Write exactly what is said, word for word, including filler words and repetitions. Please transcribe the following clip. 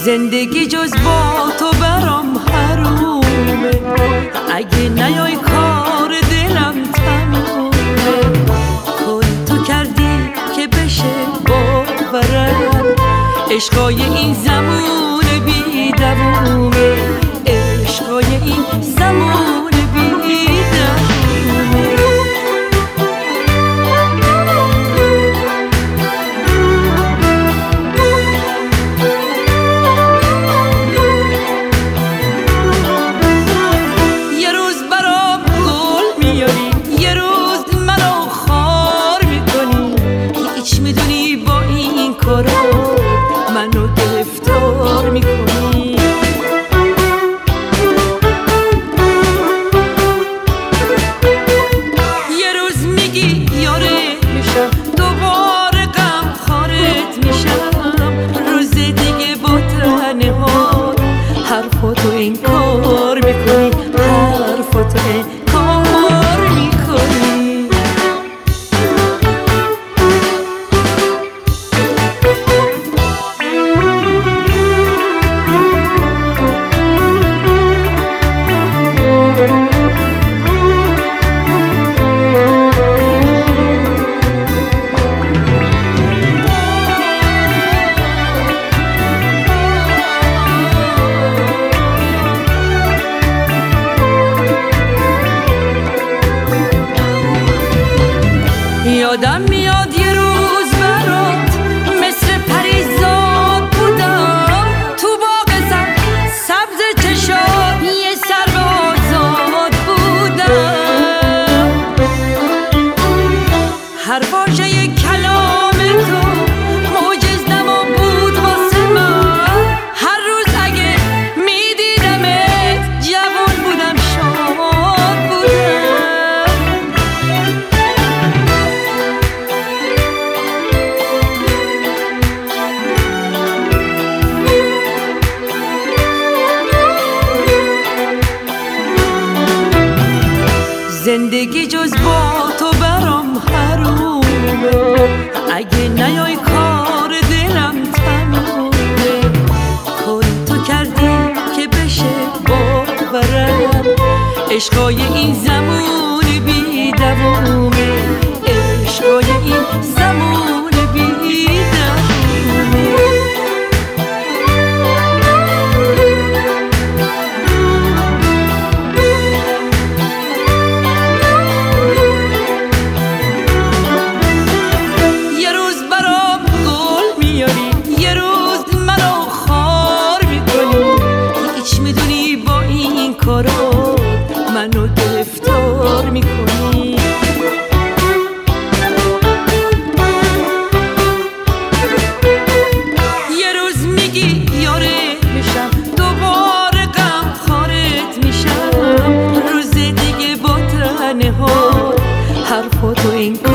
زندگی جز با تو برام حرومه، اگه نیای کار دلم تمومه. کاری تو کردی که بشه باورم، عشقای این زمان بی دوومه، عشقای این زمان بی دوومه. یه روز برام گل میاری، یه روز منو خار میکنی، هیچ میدونی با این کارا منو گرفتار میکنی. یه روز میگی یاره میشم، دوباره غم خارت میشم، روز دیگه با تنها حرفاتو انکار میکنی، حرفاتو انکار میکنی. یادم میاد یه روز برات مثل پریزاد بودم، تو باغ سبز چشات یه سرو آزاد بودم. هر واژه کلام تو معجز نما بود واسه من، هر روز اگه میدیدمت جوان بودم، شاد بودم. زندگی جز با تو برام حرومه، اگه نیای کار دلم تمومه. کاری تو کردی که بشه باورم، عشقای این زمان بی دوومه، عشقای این زمان بی دوومه. یه روز منو خار میکنی، هیچ میدونی با این کارا منو گرفتار میکنی. یه روز میگی یاره میشم، دوباره غم خارت میشم، روز دیگه با تنها حرفاتو این